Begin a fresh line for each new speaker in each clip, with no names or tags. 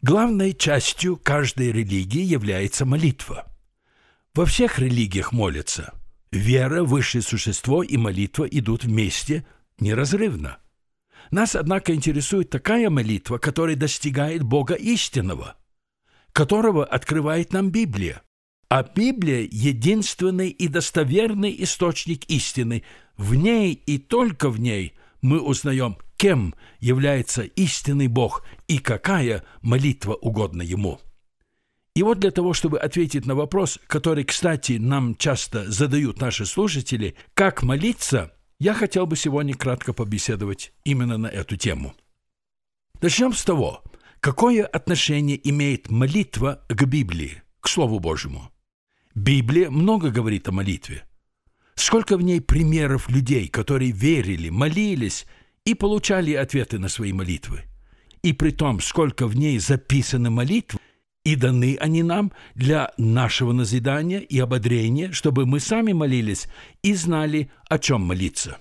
Главной частью каждой религии является молитва. Во всех религиях молятся. Вера, высшее существо и молитва идут вместе неразрывно. Нас, однако, интересует такая молитва, которая достигает Бога истинного, которого открывает нам Библия. А Библия – единственный и достоверный источник истины. В ней и только в ней мы узнаем, кем является истинный Бог и какая молитва угодна Ему. И вот для того, чтобы ответить на вопрос, который, кстати, нам часто задают наши слушатели, как молиться, я хотел бы сегодня кратко побеседовать именно на эту тему. Начнем с того, какое отношение имеет молитва к Библии, к Слову Божьему. Библия много говорит о молитве. Сколько в ней примеров людей, которые верили, молились и получали ответы на свои молитвы. И при том, сколько в ней записаны молитвы, и даны они нам для нашего назидания и ободрения, чтобы мы сами молились и знали, о чем молиться.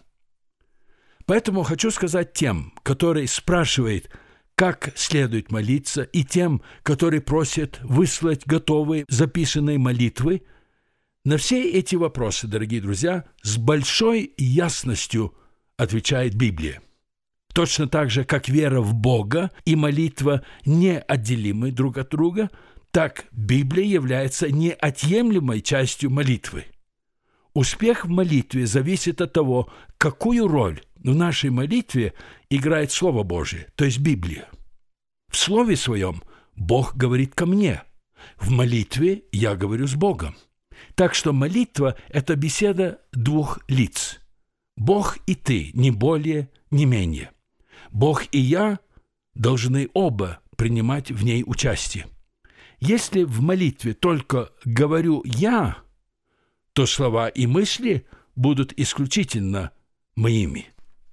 Поэтому хочу сказать тем, которые спрашивают, как следует молиться, и тем, которые просят выслать готовые записанные молитвы, на все эти вопросы, дорогие друзья, с большой ясностью отвечает Библия. Точно так же, как вера в Бога и молитва неотделимы друг от друга, так Библия является неотъемлемой частью молитвы. Успех в молитве зависит от того, какую роль в нашей молитве играет Слово Божие, то есть Библия. В Слове Своем Бог говорит ко мне, в молитве я говорю с Богом. Так что молитва – это беседа двух лиц. Бог и ты, не более, не менее. Бог и я должны оба принимать в ней участие. Если в молитве только говорю «я», то слова и мысли будут исключительно моими.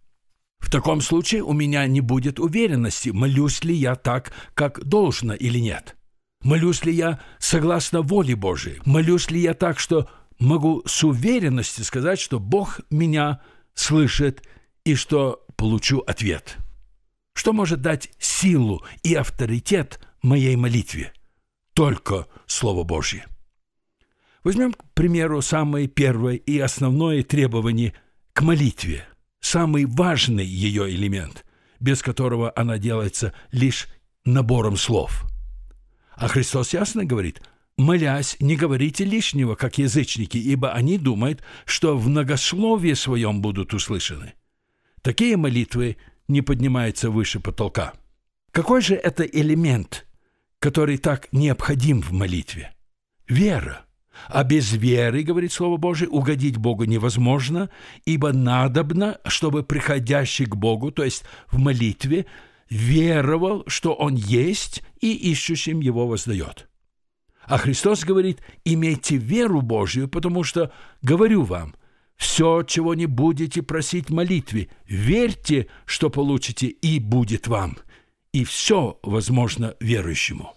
В таком случае у меня не будет уверенности, молюсь ли я так, как должно или нет. Молюсь ли я согласно воле Божией? Молюсь ли я так, что могу с уверенностью сказать, что Бог меня слышит и что получу ответ? Что может дать силу и авторитет моей молитве? Только Слово Божье. Возьмем, к примеру, самое первое и основное требование к молитве, самый важный ее элемент, без которого она делается лишь набором слов. А Христос ясно говорит: «Молясь, не говорите лишнего, как язычники, ибо они думают, что в многословии своем будут услышаны». Такие молитвы не поднимаются выше потолка. Какой же это элемент, который так необходим в молитве? Вера. А без веры, говорит Слово Божие, угодить Богу невозможно, ибо надобно, чтобы приходящий к Богу, то есть в молитве, веровал, что Он есть, и ищущим Его воздает. А Христос говорит: имейте веру Божию, потому что, говорю вам, все, чего не будете просить в молитве, верьте, что получите, и будет вам. И все возможно верующему.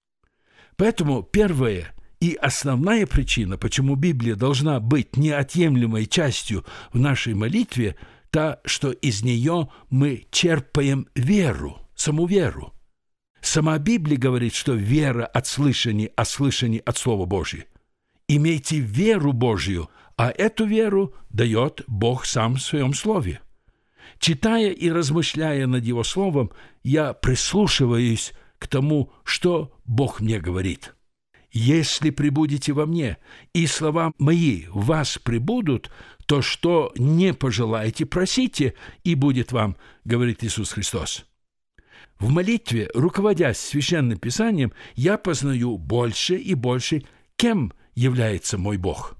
Поэтому первое и основная причина, почему Библия должна быть неотъемлемой частью в нашей молитве, та, что из нее мы черпаем веру, саму веру. Сама Библия говорит, что вера от слышания, а слышание от Слова Божьего. Имейте веру Божью, а эту веру дает Бог сам в Своем Слове. Читая и размышляя над Его Словом, я прислушиваюсь к тому, что Бог мне говорит. «Если пребудете во мне, и слова мои в вас пребудут, то что не пожелаете, просите, и будет вам», говорит Иисус Христос. В молитве, руководясь Священным Писанием, я познаю больше и больше, кем является мой Бог.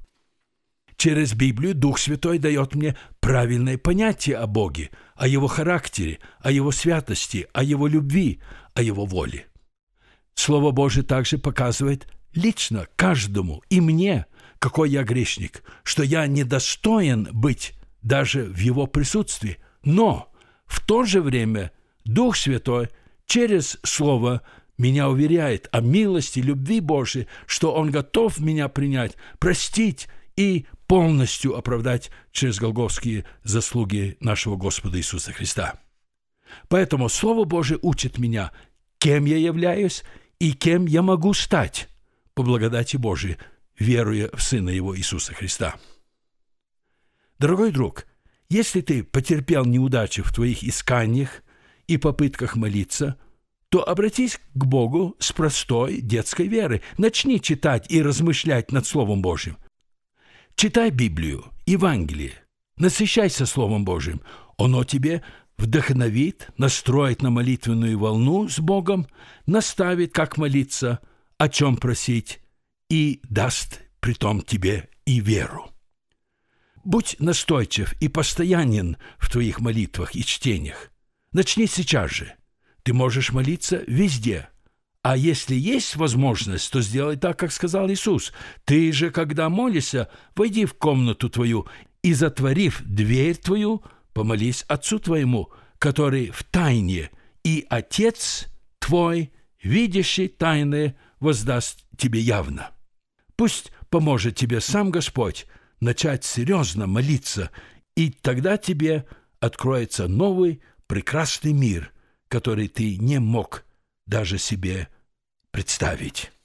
Через Библию Дух Святой дает мне правильное понятие о Боге, о Его характере, о Его святости, о Его любви, о Его воле. Слово Божие также показывает лично каждому и мне, какой я грешник, что я недостоин быть даже в Его присутствии, но в то же время Дух Святой через Слово меня уверяет о милости, любви Божией, что Он готов меня принять, простить и полностью оправдать через голгофские заслуги нашего Господа Иисуса Христа. Поэтому Слово Божие учит меня, кем я являюсь и кем я могу стать по благодати Божией, веруя в Сына Его Иисуса Христа. Дорогой друг, если ты потерпел неудачу в твоих исканиях и попытках молиться, то обратись к Богу с простой детской верой. Начни читать и размышлять над Словом Божьим. Читай Библию, Евангелие, насыщайся Словом Божьим. Оно тебе вдохновит, настроит на молитвенную волну с Богом, наставит, как молиться, о чем просить, и даст притом тебе и веру. Будь настойчив и постоянен в твоих молитвах и чтениях. Начни сейчас же. Ты можешь молиться везде. А если есть возможность, то сделай так, как сказал Иисус. Ты же, когда молишься, войди в комнату твою и, затворив дверь твою, помолись Отцу твоему, который в тайне, и Отец твой, видящий тайное, воздаст тебе явно. Пусть поможет тебе сам Господь начать серьезно молиться, и тогда тебе откроется новый прекрасный мир, который ты не мог даже себе представить.